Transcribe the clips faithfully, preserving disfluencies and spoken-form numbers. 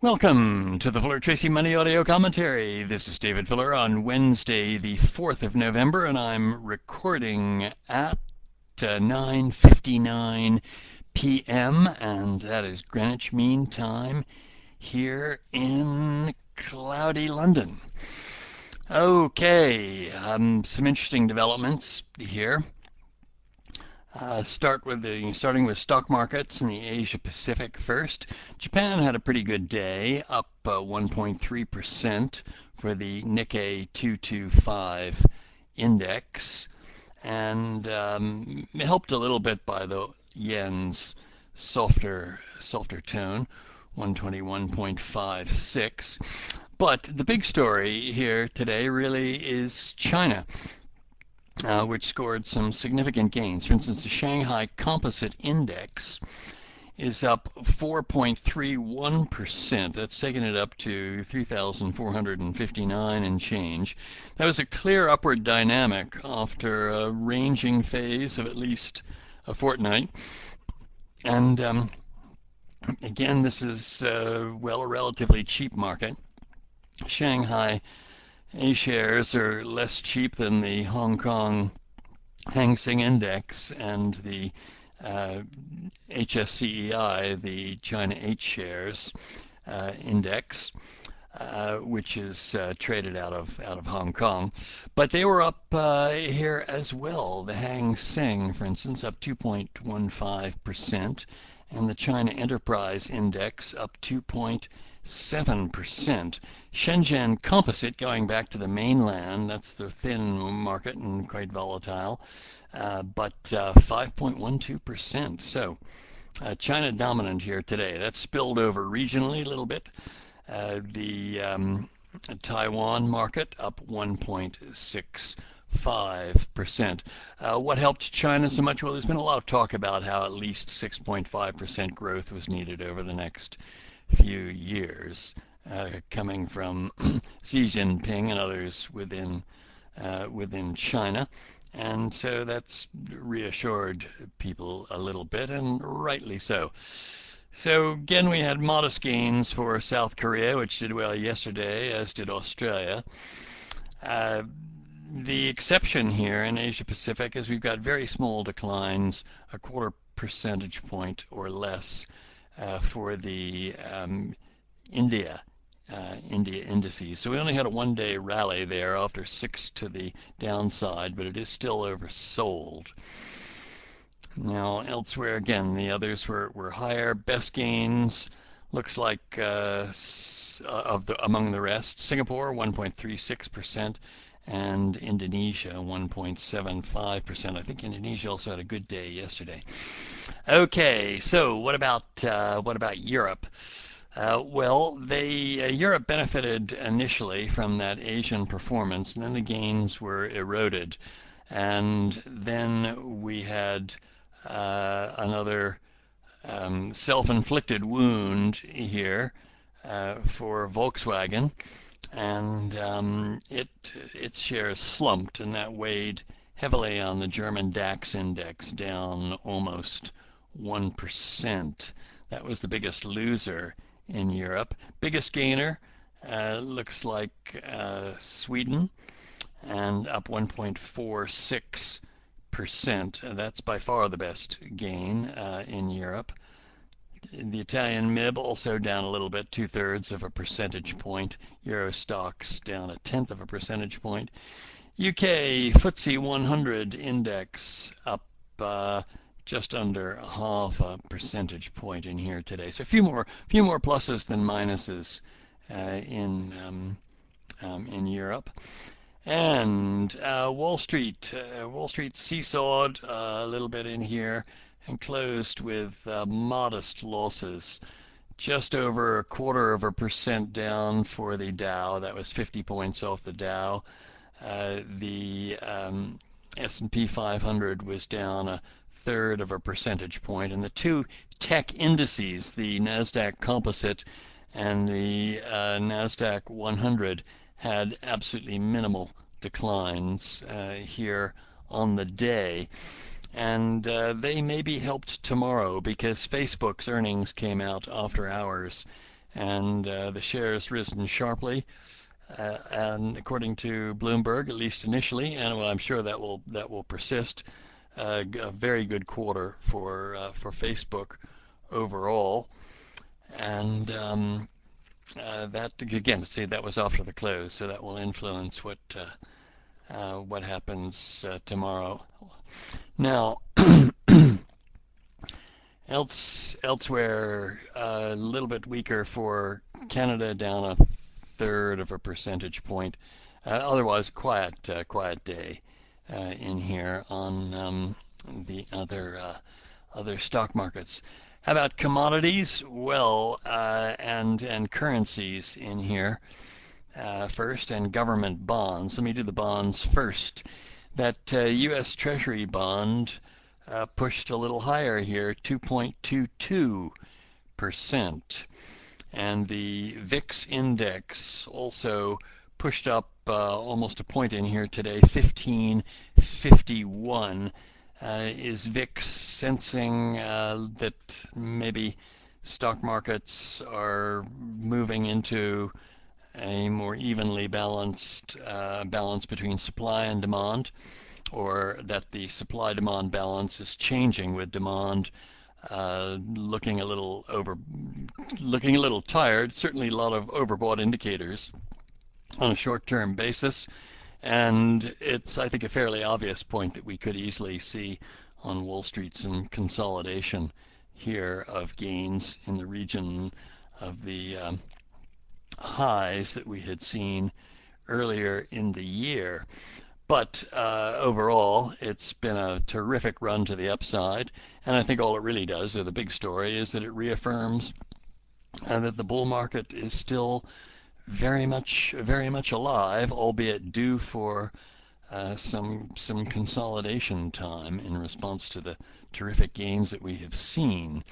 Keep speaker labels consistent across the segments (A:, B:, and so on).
A: Welcome to the Fuller Tracy Money Audio Commentary. This is David Fuller on Wednesday, the fourth of November, and I'm recording at uh, nine fifty-nine p m, and that is Greenwich Mean Time here in cloudy London. Okay, um, some interesting developments here. Uh, start with the starting with stock markets in the Asia Pacific first. Japan had a pretty good day, up uh, one point three percent for the Nikkei two twenty-five index, and um, helped a little bit by the yen's softer softer tone, one twenty-one point five six. But the big story here today really is China. Uh, which scored some significant gains. For instance, the Shanghai Composite Index is up four point three one percent. That's taking it up to three thousand four hundred fifty-nine and change. That was a clear upward dynamic after a ranging phase of at least a fortnight. And um, again, this is, uh, well, a relatively cheap market. Shanghai A shares are less cheap than the Hong Kong Hang Seng Index and the uh, H S C E I, the China H shares uh, index, uh, which is uh, traded out of out of Hong Kong. But they were up uh, here as well. The Hang Seng, for instance, up two point one five percent, and the China Enterprise Index up two point seven percent. Shenzhen Composite, going back to the mainland, that's the thin market and quite volatile, uh, but uh, five point one two percent. So uh, China dominant here today. That spilled over regionally a little bit. Uh, the um, Taiwan market up one point six five percent. Uh, what helped China so much? Well, there's been a lot of talk about how at least six point five percent growth was needed over the next few years, uh, coming from Xi Jinping and others within uh, within China. And so that's reassured people a little bit, and rightly so. So again, we had modest gains for South Korea, which did well yesterday, as did Australia. Uh, the exception here in Asia Pacific is we've got very small declines, a quarter percentage point or less, uh, for the um, India uh, India indices. So we only had a one-day rally there after six to the downside, but it is still oversold. Now elsewhere, again, the others were, were higher. Best gains looks like uh, of the among the rest, Singapore one point three six percent and Indonesia one point seven five percent. I think Indonesia also had a good day yesterday. Okay, so what about uh, what about Europe? Uh, well, they uh, Europe benefited initially from that Asian performance, and then the gains were eroded, and then we had uh, another um, self-inflicted wound here uh, for Volkswagen, and um, it its shares slumped, and that weighed heavily on the German DAX index, down almost one percent. That was the biggest loser in Europe. Biggest gainer uh, looks like uh, Sweden, and up one point four six percent. Uh, that's by far the best gain uh, in Europe. The Italian M I B also down a little bit, two-thirds of a percentage point. Euro Stoxx down a tenth of a percentage point. U K F T S E one hundred index up uh, just under half a percentage point in here today. So a few more, few more pluses than minuses uh, in um, um, in Europe. And uh, Wall Street, uh, Wall Street seesawed uh, a little bit in here and closed with uh, modest losses, just over a quarter of a percent down for the Dow. That was fifty points off the Dow. Uh, the um, S and P five hundred was down a third of a percentage point, and the two tech indices, the Nasdaq Composite and the uh, Nasdaq one hundred, had absolutely minimal declines uh, here on the day. And uh, they may be helped tomorrow because Facebook's earnings came out after hours, and uh, the shares risen sharply. Uh, and according to Bloomberg, at least initially, and well, I'm sure that will that will persist, uh, a very good quarter for uh, for Facebook overall. And um, uh, that again, see, that was after the close, so that will influence what uh, uh, what happens uh, tomorrow. Now, else elsewhere, a little bit weaker for Canada, down a third of a percentage point. Uh, otherwise, quiet, uh, quiet day uh, in here on um, the other uh, other stock markets. How about commodities? Well, uh, and and currencies in here uh, first, and government bonds. Let me do the bonds first. That uh, U S. Treasury bond uh, pushed a little higher here, two point two two percent. And the V I X index also pushed up uh, almost a point in here today, fifteen fifty-one. Uh, is V I X sensing uh, that maybe stock markets are moving into a more evenly balanced uh, balance between supply and demand, or that the supply-demand balance is changing with demand uh, looking a little over, looking a little tired? Certainly a lot of overbought indicators on a short-term basis, and it's, I think, a fairly obvious point that we could easily see on Wall Street some consolidation here of gains in the region of the um, highs that we had seen earlier in the year. But uh, overall, it's been a terrific run to the upside, and I think all it really does, or the big story, is that it reaffirms uh, that the bull market is still very much, very much alive, albeit due for uh, some some consolidation time in response to the terrific gains that we have seen.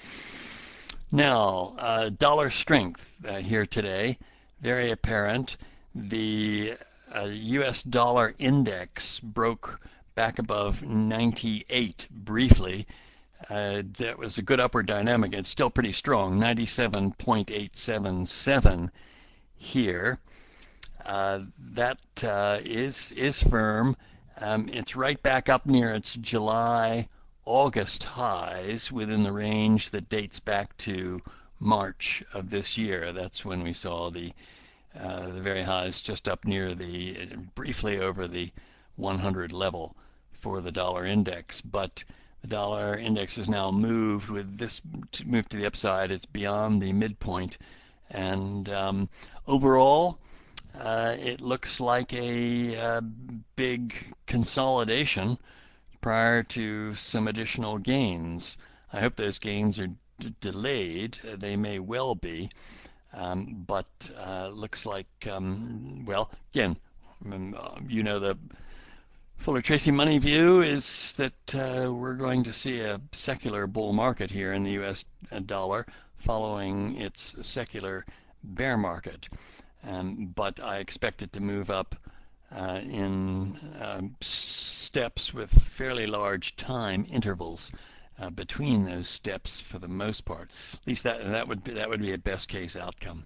A: Now, uh, dollar strength uh, here today, very apparent. The uh, U S dollar index broke back above ninety-eight briefly. Uh, that was a good upward dynamic. It's still pretty strong, ninety-seven point eight seven seven here. Uh, that uh, is is firm. Um, it's right back up near its July August highs, within the range that dates back to March of this year. That's when we saw the uh, the very highs just up near the, briefly over the one hundred level for the dollar index. But the dollar index has now moved with this move to the upside. It's beyond the midpoint, and um, overall, uh, it looks like a uh, big consolidation prior to some additional gains. I hope those gains are d- delayed. Uh, They may well be, um, but uh, looks like, um, well, again, um, uh, you know, the Fuller Tracy money view is that uh, we're going to see a secular bull market here in the U S dollar following its secular bear market. Um, but I expect it to move up uh, in uh, steps with fairly large time intervals uh, between those steps for the most part. At least that that would be, that would be a best case outcome.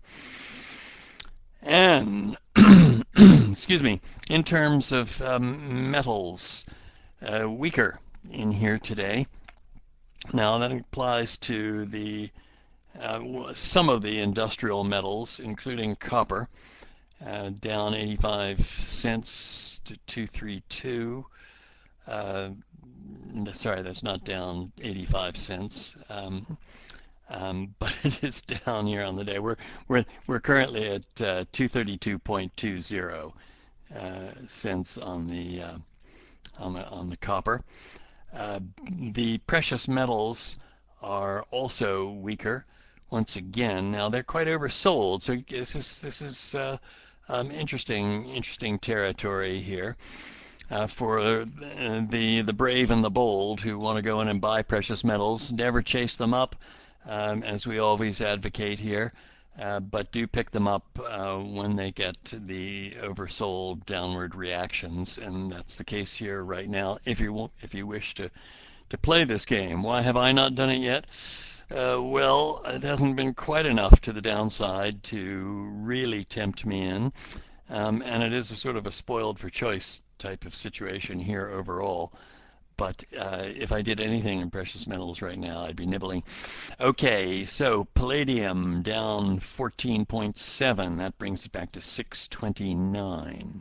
A: And excuse me, in terms of um, metals, uh, weaker in here today. Now that applies to the uh, some of the industrial metals, including copper, uh, down eighty-five cents to two thirty-two. Uh, sorry, that's not down eighty-five cents, um, um, but it is down here on the day. We're we're we're currently at uh, two thirty-two point two zero uh, cents on the uh, on the on the copper. Uh, the precious metals are also weaker once again. Now they're quite oversold, so this is this is uh, um, interesting interesting territory here uh, for uh, the the brave and the bold who want to go in and buy precious metals. Never chase them up, um, as we always advocate here. Uh, but do pick them up uh, when they get the oversold downward reactions, and that's the case here right now. If you want, if you wish to to play this game, why have I not done it yet? Uh, well, it hasn't been quite enough to the downside to really tempt me in, um, and it is a sort of a spoiled for choice type of situation here overall. But uh, if I did anything in precious metals right now, I'd be nibbling. Okay, so palladium down fourteen point seven. That brings it back to six twenty-nine.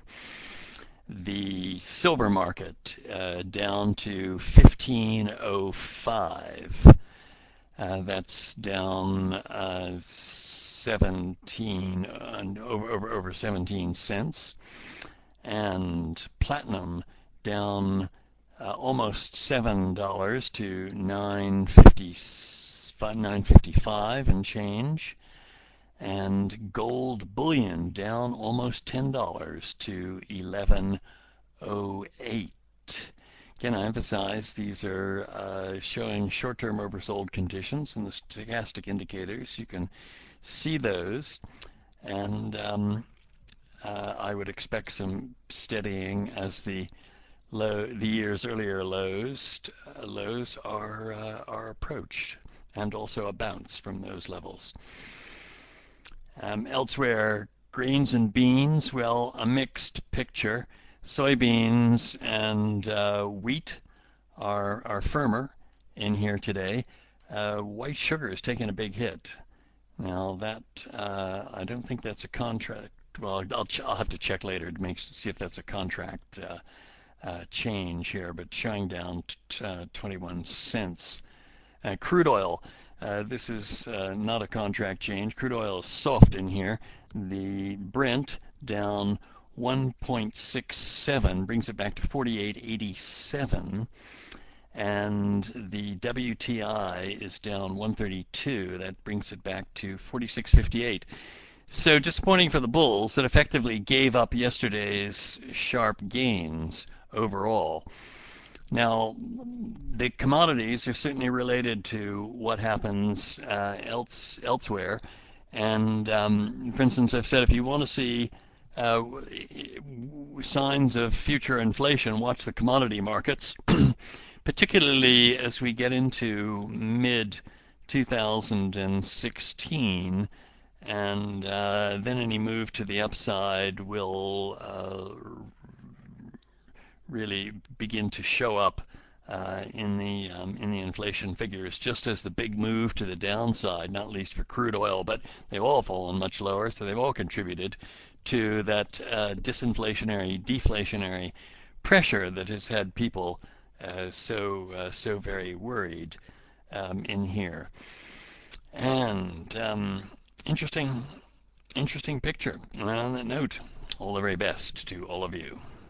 A: The silver market uh, down to fifteen oh five. Uh, that's down uh, seventeen uh, over, over over seventeen cents, and platinum down uh, almost seven dollars to nine fifty nine fifty five and change, and gold bullion down almost ten dollars to eleven oh eight. Again, I emphasize these are uh, showing short-term oversold conditions in the stochastic indicators. You can see those, and um, uh, I would expect some steadying as the low, the year's earlier lows uh, lows are uh, are approached, and also a bounce from those levels. Um, elsewhere, grains and beans, well, a mixed picture. Soybeans and uh, wheat are are firmer in here today. Uh, white sugar is taking a big hit. Now that uh, I don't think that's a contract. Well, I'll ch- I'll have to check later to make see if that's a contract uh, uh, change here, but showing down t- uh, twenty-one cents. Uh, crude oil. Uh, this is uh, not a contract change. Crude oil is soft in here. The Brent down one point six seven brings it back to forty-eight eighty-seven, and the W T I is down one thirty-two. That brings it back to forty-six fifty-eight. So disappointing for the bulls that effectively gave up yesterday's sharp gains overall. Now, the commodities are certainly related to what happens uh, else elsewhere. And um, for instance, I've said if you want to see uh, signs of future inflation, watch the commodity markets, particularly as we get into mid twenty sixteen, and uh, then any move to the upside will uh, really begin to show up uh, in the um, in the inflation figures, just as the big move to the downside, not least for crude oil, but they've all fallen much lower, so they've all contributed to that uh, disinflationary, deflationary pressure that has had people uh, so uh, so very worried um, in here. And um, interesting, interesting picture. And on that note, all the very best to all of you.